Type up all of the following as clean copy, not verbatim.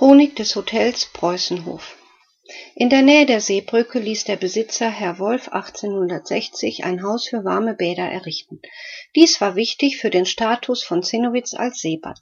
Chronik des Hotels Preußenhof. In der Nähe der Seebrücke ließ der Besitzer Herr Wolf 1860 ein Haus für warme Bäder errichten. Dies war wichtig für den Status von Zinnowitz als Seebad.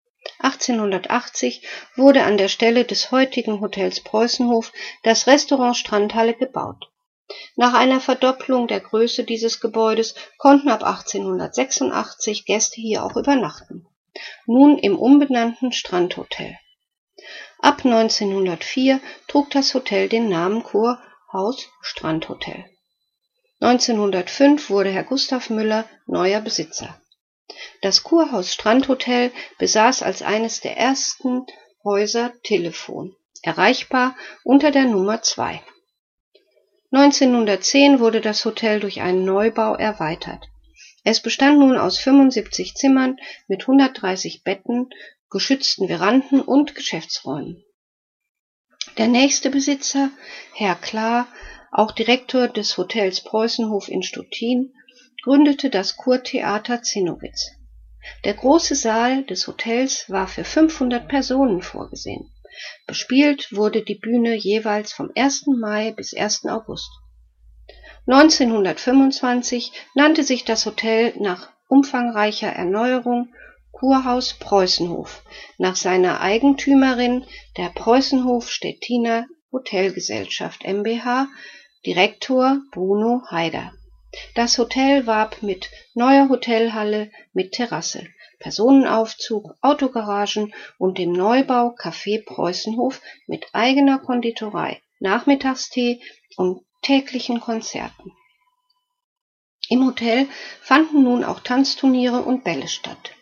1880 wurde an der Stelle des heutigen Hotels Preußenhof das Restaurant Strandhalle gebaut. Nach einer Verdopplung der Größe dieses Gebäudes konnten ab 1886 Gäste hier auch übernachten. Nun im umbenannten Strandhotel. Ab 1904 trug das Hotel den Namen Kurhaus Strandhotel. 1905 wurde Herr Gustav Müller neuer Besitzer. Das Kurhaus Strandhotel besaß als eines der ersten Häuser Telefon, erreichbar unter der Nummer 2. 1910 wurde das Hotel durch einen Neubau erweitert. Es bestand nun aus 75 Zimmern mit 130 Betten, geschützten Veranden und Geschäftsräumen. Der nächste Besitzer, Herr Klar, auch Direktor des Hotels Preußenhof in Stettin, gründete das Kurtheater Zinnowitz. Der große Saal des Hotels war für 500 Personen vorgesehen. Bespielt wurde die Bühne jeweils vom 1. Mai bis 1. August. 1925 nannte sich das Hotel nach umfangreicher Erneuerung Kurhaus Preußenhof, nach seiner Eigentümerin, der Preußenhof Stettiner Hotelgesellschaft mbH, Direktor Bruno Heider. Das Hotel warb mit neuer Hotelhalle mit Terrasse, Personenaufzug, Autogaragen und dem Neubau Café Preußenhof mit eigener Konditorei, Nachmittagstee und täglichen Konzerten. Im Hotel fanden nun auch Tanzturniere und Bälle statt.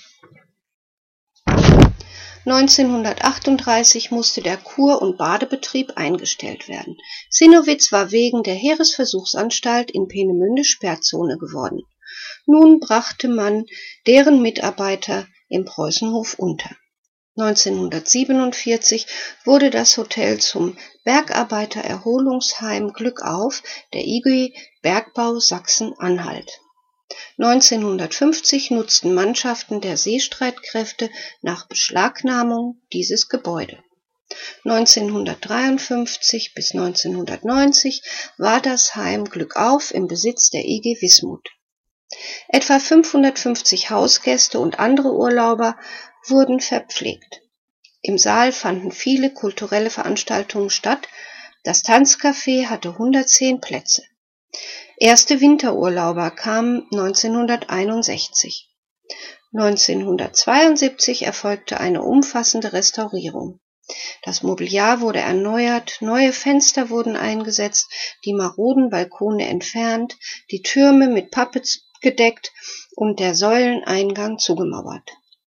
1938 musste der Kur- und Badebetrieb eingestellt werden. Zinnowitz war wegen der Heeresversuchsanstalt in Peenemünde Sperrzone geworden. Nun brachte man deren Mitarbeiter im Preußenhof unter. 1947 wurde das Hotel zum Bergarbeitererholungsheim Glückauf der IG Bergbau Sachsen-Anhalt. 1950 nutzten Mannschaften der Seestreitkräfte nach Beschlagnahmung dieses Gebäude. 1953 bis 1990 war das Heim Glückauf im Besitz der IG Wismut. Etwa 550 Hausgäste und andere Urlauber wurden verpflegt. Im Saal fanden viele kulturelle Veranstaltungen statt. Das Tanzcafé hatte 110 Plätze. Erste Winterurlauber kamen 1961. 1972 erfolgte eine umfassende Restaurierung. Das Mobiliar wurde erneuert, neue Fenster wurden eingesetzt, die maroden Balkone entfernt, die Türme mit Pappe gedeckt und der Säuleneingang zugemauert.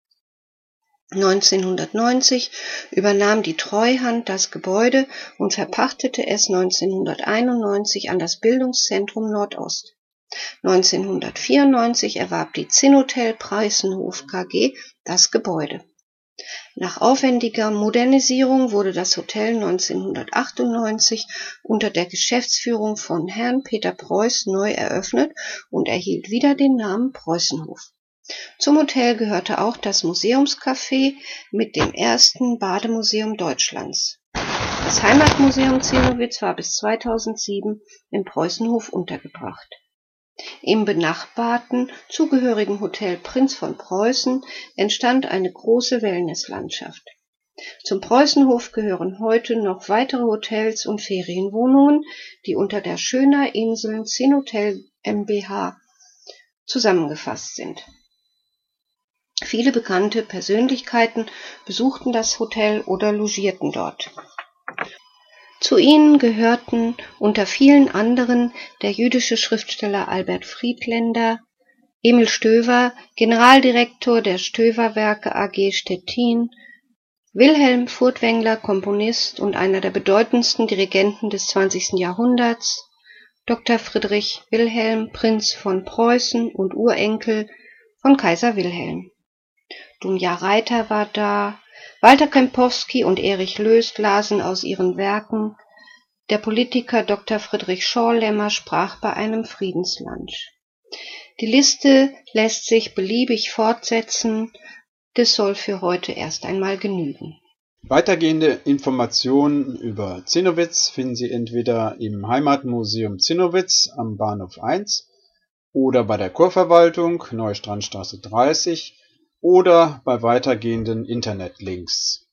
1990 übernahm die Treuhand das Gebäude und verpachtete es 1991 an das Bildungszentrum Nordost. 1994 erwarb die Zinnhotel Preußenhof KG das Gebäude. Nach aufwendiger Modernisierung wurde das Hotel 1998 unter der Geschäftsführung von Herrn Peter Preuß neu eröffnet und erhielt wieder den Namen Preußenhof. Zum Hotel gehörte auch das Museumscafé mit dem ersten Bademuseum Deutschlands. Das Heimatmuseum Zinnowitz war bis 2007 im Preußenhof untergebracht. Im benachbarten, zugehörigen Hotel Prinz von Preußen entstand eine große Wellnesslandschaft. Zum Preußenhof gehören heute noch weitere Hotels und Ferienwohnungen, die unter der Schöner Inseln Zinnhotel mbH zusammengefasst sind. Viele bekannte Persönlichkeiten besuchten das Hotel oder logierten dort. Zu ihnen gehörten unter vielen anderen der jüdische Schriftsteller Albert Friedländer, Emil Stoewer, Generaldirektor der Stoewer-Werke AG Stettin, Wilhelm Furtwängler, Komponist und einer der bedeutendsten Dirigenten des 20. Jahrhunderts, Dr. Friedrich Wilhelm, Prinz von Preußen und Urenkel von Kaiser Wilhelm. Dunja Reiter war da, Walter Kempowski und Erich Löst lasen aus ihren Werken, der Politiker Dr. Friedrich Schorlemmer sprach bei einem Friedenslunch. Die Liste lässt sich beliebig fortsetzen, das soll für heute erst einmal genügen. Weitergehende Informationen über Zinnowitz finden Sie entweder im Heimatmuseum Zinnowitz am Bahnhof 1 oder bei der Kurverwaltung Neustrandstraße 30 oder bei weitergehenden Internetlinks.